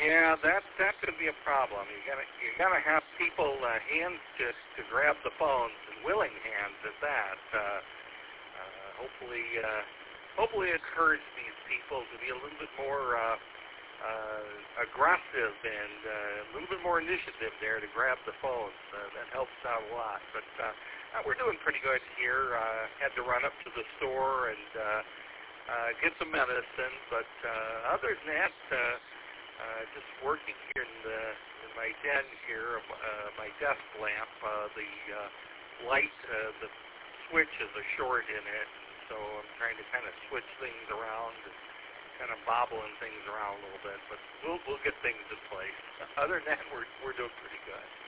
Yeah, that could be a problem. You gotta have people hands to grab the phones and willing hands at that. Hopefully, hopefully it encourage these people to be a little bit more aggressive and a little bit more initiative there to grab the phones. That helps out a lot. But we're doing pretty good here. Had to run up to the store and get some medicine, but other than that, just working here in my den here, my desk lamp, the light, the switch is a short in it, so I'm trying to kind of switch things around and kind of bobbling things around a little bit, but we'll get things in place. Other than that, we're doing pretty good.